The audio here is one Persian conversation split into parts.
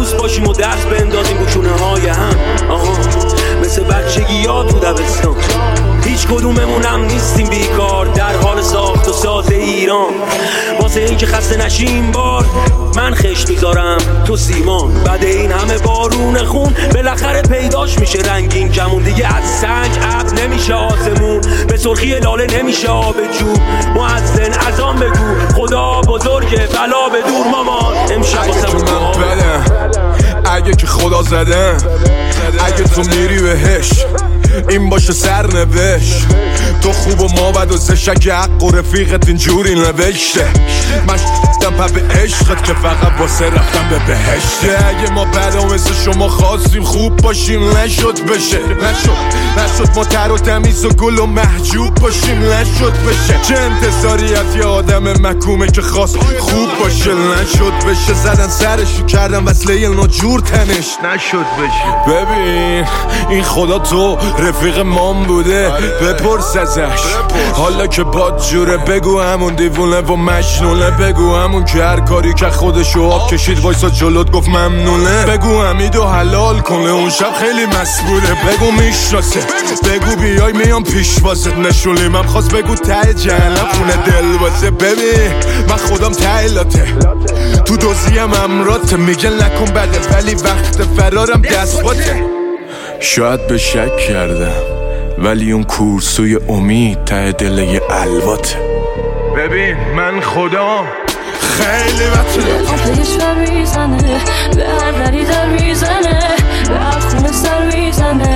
دوست باشیم و دست بندازیم رو چونه های هم. مثل بچگی یاد تو دبستان، هیچ کدوممونم نیستیم بیکار در حال ساخت و ساز ایران. واسه این که خسته نشیم بار من خش میذارم تو سیمان. بعد این همه بارون خون بالاخره پیداش میشه رنگین کمون. دیگه از سنگ ابر نمیشه آسمون، به سرخی لاله نمیشه آب جو. مؤذن اذان بگو خدا بزرگه بلا به دور مامان. امشب واسمون اگه که خدا زده، اگه تو میری بهش این باشه سرنوشت. تو خوب و ما بد و زشک حق و رفیقت اینجوری نوشته. من شدم پا عشقت که فقط واسه رفتم به بهشته. اگه ما بدا مثل شما خواستیم خوب باشیم نشد بشه. نشد ما تر و تمیز و گل و محجوب باشیم نشد بشه. چه انتظاریت یه آدم مکومه که خواست خوب باشه نشد بشه. زدن سرشو کردن وصله ناجور تنش نشد بشه. ببین این خدا تو رفیق مام بوده بپرس ازش حالا که باد جوره. بگو همون دیوونه و مجنونه، بگو همون که هر کاری که خودشو آب کشید وایسا جلوت گفت ممنونه. بگو حمیدو حلال کنه اون شب خیلی مست بوده. بگو میشناسه، بگو بیای میام پیش واسه نشونی. من خواست بگو ته جهنم خونه دل واسه. ببین من خودم تایلاته تو دوزیم امراته. میگن نکن بده ولی وقت فرارم دست باته. شاید به شک کردم ولی اون کورسوی امید ته دل یه الواته. ببین من خدا خیلی وقته آتش بر میزنه، به هر دری در میزنه، به هر خونه سر میزنه.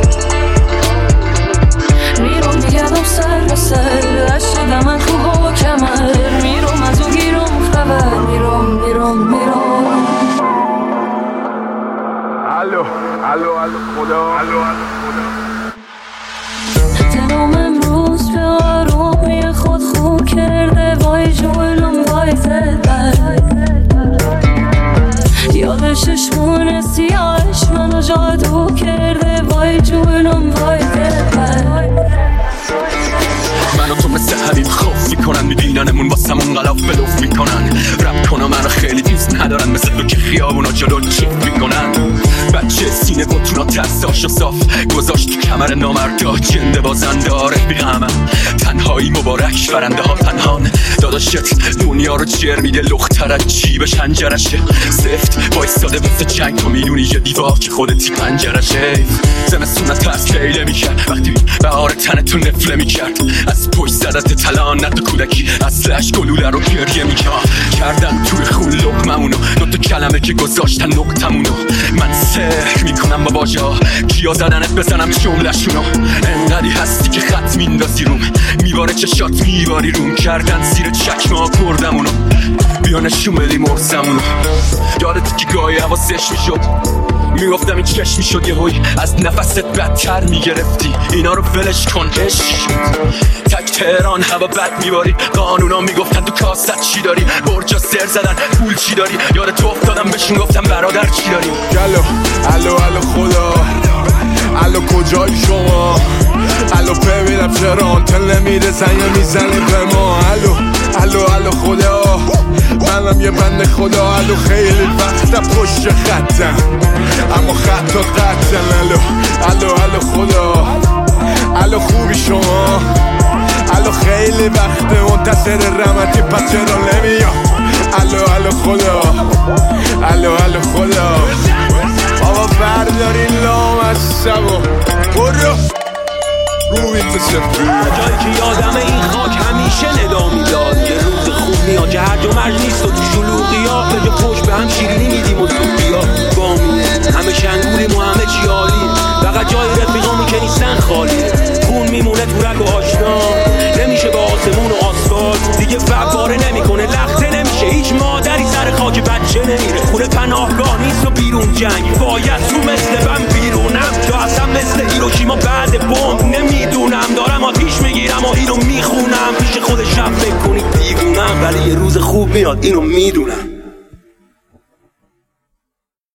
میرم میگردم سر به سر، اشتدم من خوب و کمر. میرم از اون گیرم خبر، میرم الو خدا دلم امروز به آرومی خود خوب کرده. وای جونم وای دلبر، یادش چشمون سیاهش منو جادو کرده. وای جونم وای دلبر. منو تو مثل حبیب خوف میکنن، میبیننمون واسمون غلاف بلوف میکنن. رب کنم منو خیلی دوست ندارن، مثل تو که خیابونا جلو چیف میکنن. بچه سینه بطونا ترساشو صاف گذاشت تو کمر نامردا. جنده بازنده رفیقمم، تنهایی مبارک برنده ها پنهان. داداشت دنیا رو جر میده لختر از جیبش هنجرشه. سفت وایستاده مثل جنگ، تو میدونی یه دیوار که خودتی پنجرشه. زمستون از ترس لیله میکرد وقتی بهار تن تو نفله میکرد. از پشت زدت تلانت کودکی اصلش گلوله رو گریه میکرد. کردن توی خون لقممونو، دوتا کلمه که گذاشتن نقطمونو. من سحر میکنم با باجا کیا زدنت بزنم جمله‌شونو. انقدی هستی که خط میندازی روم، میباره چشات میباری روم. کردن زیر چکمه کردمونو، بیا نشون بدی مرزمونو. یادت که گاهی حواسش میشد میگفتم این چشم میشد یه هوی از نفست بدتر میگرفتی. اینا رو ولش کن عشق تک تهران هوا بد میباری. قانونا میگفتن تو کاست چی داری، برجا سر زدن پول چی داری. یاد تو افتادم بهشون گفتم برادر چی داری. الو خدا الو کجایی شما؟ الو ببینم چرا آنتن نمیره زنگ میزنی به ما. الو خدا منم یه بنده خدا. الو خیلی وقتا پشت خطم اما خطات قطعن. الو خدا الو خوبی شما؟ الو خیلی وقت منتظر رحمتی پس چرا نمیام؟ الو خدا الو خدا بابا برداری لام از سبا برو روی تو سفری. جایی که یادم این خاک همیشه ندا میداد. یه روز خوب میاد که هر جا مرج نیست و تو شلوغی ها به جا پشت به هم شیرینی میدیم و سوقی ها بامی. همه شنگولیم و همه چی عالیه، فقط جای رفیقامی که نیستن خالیه. خون میمونه تو رگ و آشنا، نمیشه به آسمون و آسفالت. دیگه فباره نمیکنه لخته نمیشه، هیچ مادری سر خاک بچه نمیره. خونه پناهگاه نیست و بیرون جنگ، باید تو مثل من بیرونم یا اصلا مثل هیروشیما بعد بمب. نمیدونم دارم آتیش میگیرم و اینو میخونم. پیش خودش فکر کنید دیوونم، ولی یه روز خوب میاد اینو میدونم.